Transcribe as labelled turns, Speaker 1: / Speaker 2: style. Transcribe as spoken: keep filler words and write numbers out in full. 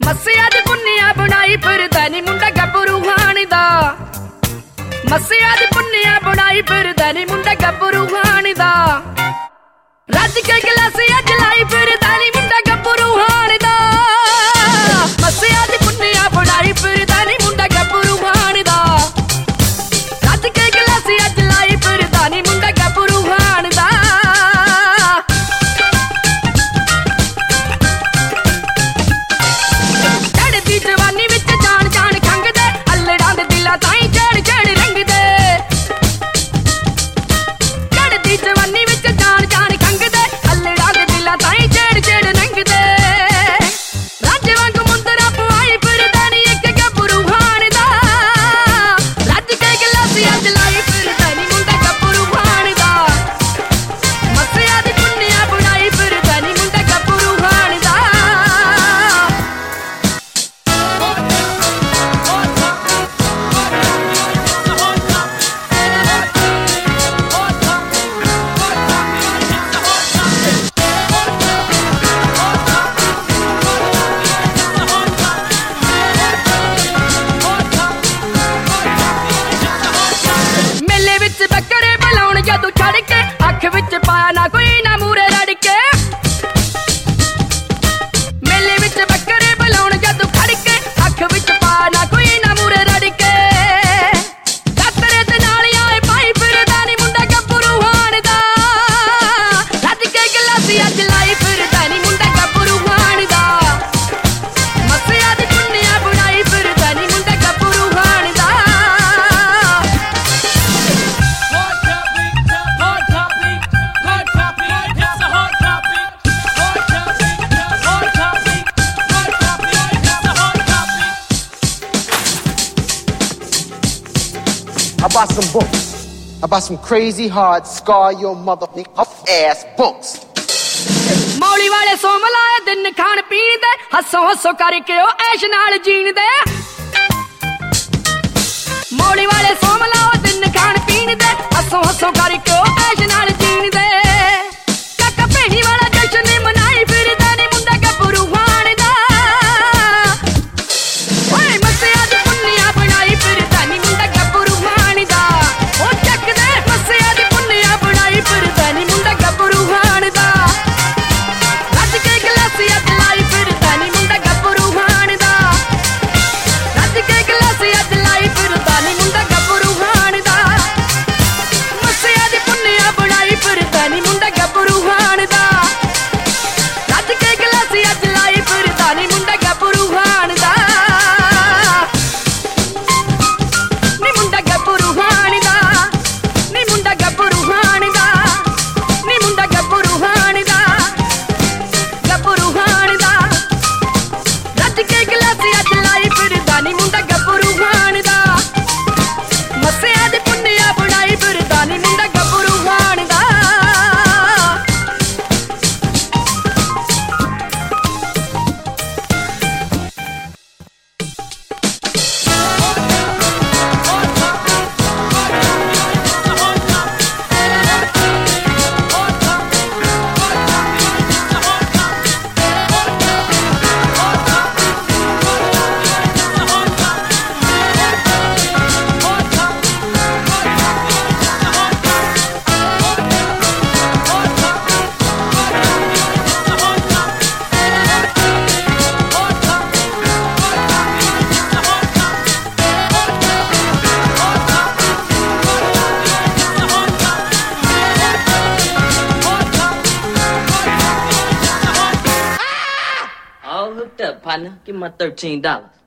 Speaker 1: ਮੱਸਿਆ ਦੀ ਪੁੰਨਿਆ ਬਣਾਈ ਫਿਰਦਾ ਨੀ ਮੁੰਡਾ ਗੱਭਰੂ ਹਾਣੀ ਦਾ ਮੱਸਿਆ ਦੀ ਪੁੰਨਿਆ ਬਣਾਈ ਫਿਰਦਾ ਨੀ ਮੁੰਡਾ ਗੱਭਰੂ ਹਾਣੀ ਦਾ ਰੱਜ ਕੇ ਗਲਾਸੀਆਂ ਜਲਾਈ ਫਿਰਦਾ ਨੀ ਮੁੰਡਾ ਗੱਭਰੂ ਹਾਣੀ ਦਾ ਮੱਸਿਆ ਦੀ ਪੁੰਨਿਆ ਬਣਾਈ ਫਿਰਦਾ ਨੀ ਮੁੰਡਾ ਗੱਭਰੂ ਹਾਣੀ ਦਾ ਰੱਜ ਕੇ ਗਲਾਸੀਆਂ ਜਲਾਈ ਫਿਰਦਾ ਨੀ ਮੁੰਡਾ ਗੱਭਰੂ ਹਾਣੀ ਦਾ ਜਵਾਨੀ ਵਿੱਚ ਜਾਣ ਜਾਣ ਖੰਗਦੇ ਅਲੜਾਂ ਦੇ ਦਿਲਾਂ ਤਾਈਂ ਝੜ ਝੜ ਰੰਗਦੇ ਚੜਦੀ ਜਵਾਨੀ ਵਿੱਚ ਜਾਣ ਜਾਣ ਖੰਗਦੇ ਅਲੜਾਂ ਦੇ ਦਿਲਾਂ ਤਾਈਂ ਝੜ ਝੜ ਰੰਗਦੇ ਰੱਜ ਵਾਂਗ ਮੁੰਦਰਾ ਪਵਾਈ ਫਿਰਦਾ ਨੀ ਇੱਕ ਗੱਭਰੂ ਹਾਣ ਦਾ ਰੱਜ ਕੇ ਗਲਾਸੀਆਂ ਜਲਾਈ ਫਿਰਦਾ ਨੀ ਮੁੰਡਾ ਗੱਭਰੂ ਹਾਣ ਦਾ ਮੱਸਿਆ ਦੀ ਪੁੰਨਿਆ ਬਣਾਈ ਫਿਰਦਾ ਨੀ ਮੁੰਡਾ ਗੱਭਰੂ ਹਾਣ ਦਾ ਬੱਕਰੇ ਬਲਾਉਣ ਜਦੋਂ ਛੜ ਕੇ ਅੱਖ ਵਿੱਚ ਪਾਇਆ ਨਾ ਕੋਈ ਨਾ ਮੂਰੇ ਰੜ ਕੇ ਮੇਲੇ ਵਿੱਚ ਬੱਕਰੇ ਬਲਾਉਣ ਜਦੋਂ ਖੜ ਕੇ ਅੱਖ ਵਿੱਚ ਪਾਇਆ ਨਾ ਕੋਈ ਨਾ ਮੂਰੇ ਰੜ ਕੇ ਕਾਤਰੇ ਤੇ ਨਾਲ ਆਏ ਪਾਈ ਫਿਰਦਾ ਨੀ ਮੁੰਡਾ ਗੱਭਰੂ ਹਾਣ ਦਾ ਰੱਜ ਕੇ ਗਲਾਸੀਆਂ ਜਲਾਈ ਫਿਰਦਾ ਨੀ ਮੁੰਡਾ ਗੱਭਰੂ ਹਾਣ ਦਾ ਮੱਸਿਆ ਦੀ ਪੁੰਨਿਆ ਬਣਾਈ ਫਿਰਦਾ ਨੀ ਮੁੰਡਾ ਗੱਭਰੂ ਹਾਣ ਦਾ
Speaker 2: I bought some books. I bought some crazy hard scar your motherfucking ass books.
Speaker 1: ਮੌਲੀ ਵਾਲੇ ਸੋਮ ਲਾਏ ਦਿਨ ਖਾਣ ਪੀਣ ਦੇ ਹੱਸੋ ਹੱਸੋ ਕਰਕੇ ਉਹ ਐਸ਼ ਨਾਲ ਜੀਣ ਦੇ ਮੌਲੀ ਵਾਲੇ ਸੋਮ ਲਾਓ ਦਿਨ ਖਾਣ ਪੀਣ ਦੇ ਹੱਸੋ ਹੱਸੋ ਕਰਕੇ ਉਹ ਐਸ਼ ਨਾਲ ਜੀਣ ਦੇ ਕਾਕਾ ਭੈਣੀ ਵਾਲਾ ਜਸ਼ਨ ਮਨਾਈ ਫਿਰਦਾ ਨੀ ਮੁੰਡਾ ਗੱਭਰੂ ਹਾਣ ਦਾ ਓਏ ਮੱਸਿਆ ਦੀ ਪੁੰਨਿਆ ਬਣਾਈ ਫਿਰਦਾ ਨੀ ਮੁੰਡਾ ਗੱਭਰੂ ਹਾਣ ਦਾ ਉਹ ਚੱਕਦੇ ਮੱਸਿਆ ਦੀ ਪੁੰਨਿਆ ਬਣਾਈ ਫਿਰਦਾ ਨੀ ਮੁੰਡਾ ਗੱਭਰੂ ਹਾਣ ਦਾ ਰੱਜ ਕੇ ਗਲਾਸੀਆਂ ਜਲਾਈ ਫਿਰਦਾ ਨੀ ਮੁੰਡਾ ਗੱਭਰੂ ਹਾਣ ਦਾ ਰੱਜ ਕੇ ਗਲਾਸੀਆਂ ਜਲਾਈ ਫਿਰਦਾ ਨੀ ਮੁੰਡਾ ਗੱਭਰੂ ਹਾਣ ਦਾ ਮੱਸਿਆ ਦੀ ਪੁੰਨਿਆ ਬਣਾਈ ਫਿਰਦਾ ਨੀ ਮੁੰਡਾ ਗੱਭਰੂ ਹਾਣ ਦਾ ਰੱਜ ਕੇ ਗਲਾਸੀਆਂ ਜਲਾਈ ਫਿਰਦਾ ਨੀ ਮੁੰਡਾ ਗੱਭਰੂ ਹਾਣ ਦਾ ਨੀ ਮੁੰਡਾ ਗੱਭਰੂ ਹਾਣ ਦਾ ਨੀ ਮੁੰਡਾ ਗੱਭਰੂ ਹਾਣ ਦਾ ਨੀ ਮੁੰਡਾ ਗੱਭਰੂ ਹਾਣ ਦਾ ਗੱਭਰੂ ਹਾਣ ਦਾ ਰੱਜ ਕੇ ਗਲਾਸੀਆਂ ਜਲਾਈ ਫਿਰਦਾ ਨੀ ਮੁੰਡਾ ਗੱਭਰੂ ਹਾਣ ਦਾ ਮੱਸਿਆ ਦੀ ਪੁੰਨਿਆ ਬਣਾਈ ਫਿਰਦਾ ਨੀ ਮੁੰਡਾ ਗੱਭਰੂ ਹਾਣ ਦਾ
Speaker 3: All hooked up, partner. Give me my thirteen dollars.